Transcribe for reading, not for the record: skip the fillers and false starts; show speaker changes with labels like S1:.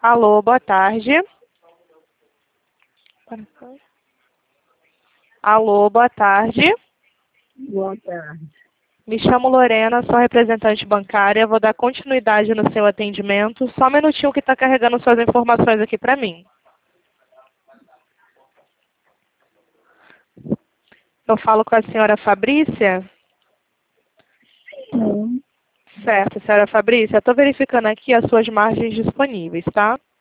S1: Alô, boa tarde. Alô, boa tarde.
S2: Boa tarde.
S1: Me chamo Lorena, sou representante bancária. Vou dar continuidade no seu atendimento. Só um minutinho que está carregando suas informações aqui para mim. Eu falo com a senhora Fabrícia?
S2: Sim.
S1: Certo, senhora Fabrícia. Estou verificando aqui as suas margens disponíveis, tá?